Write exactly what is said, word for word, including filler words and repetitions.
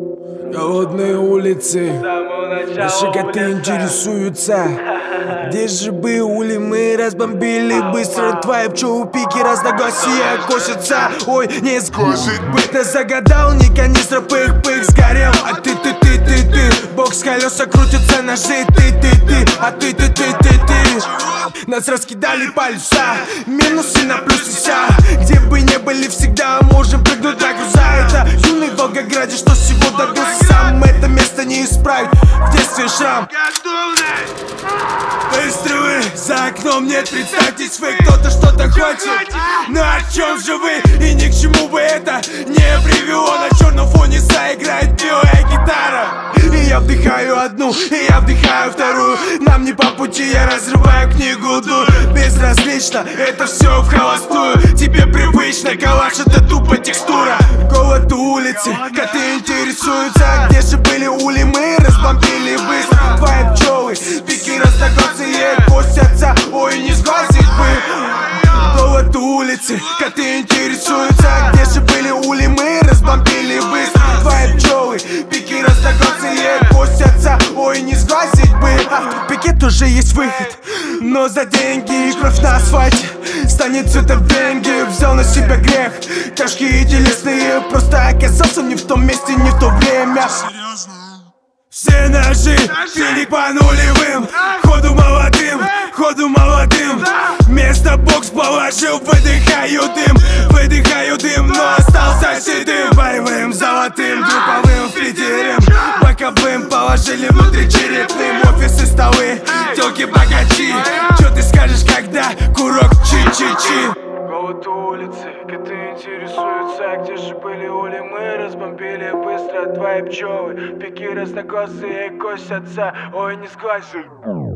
Голодные улицы, наши коты интересуются. Где же бы ули мы разбомбили быстро? Твои пчелы пики разногласия косятся. Ой, не сглазить бы. Ты загадал, не канистра, пых-пых сгорел. А ты, ты, ты, ты, ты. Бокс колеса крутятся, ножи, ты, ты, ты. А ты, ты, ты, ты, ты. Нас раскидали полюса, минусы на плюсы вся. Где бы не были, всегда можем прыгнуть до груза. Это юный в Волгограде, что всего добился сам. Это место не исправить, в детстве шрам. Выстрелы за окном, нет, представьтесь вы. Кто-то что-то хочет, но о чем же вы? И ни к чему бы это не привело. На черном фоне заиграет белая гитара. И я вдыхаю одну, и я вдыхаю вторую. Нам не по пути, я разрываю книгу дур. Безразлично, это все в холостую. Тебе привычно, калаш это тупо текстура. Голод улицы, коты интересуются. Где же были ули, мы разбомбили быстро. Твои пчелы, пики разногласые косятся. Ой, не сглазить бы. Голод улицы, коты интересуются. Где же были ули, мы разбомбили быстро. Твои пчелы, пики разногласые косятся. Ой, не сглазить бы. А в пике тоже есть выход, но за деньги и кровь на асфальте станет цветом деньги. Взял на себя грех, тяжкие и телесные. Просто оказался не в том месте, не в то время. Все ножи, финик по нулевым. Ходу молодым, ходу молодым. Вместо бокс положил, выдыхаю дым. Выдыхаю дым, но остался седым. Боевым, золотым, групповым, флитерем. Боковым положили внутри черепным. Офисы, столы, телки, богачи. Чё ты скажешь, когда курок чи-чи-чи? Голод улицы, коты интересуются. Где же были ули, мы разбомбили быстро. Твои пчелы, пики разногласые косятся. Ой, не сглазить.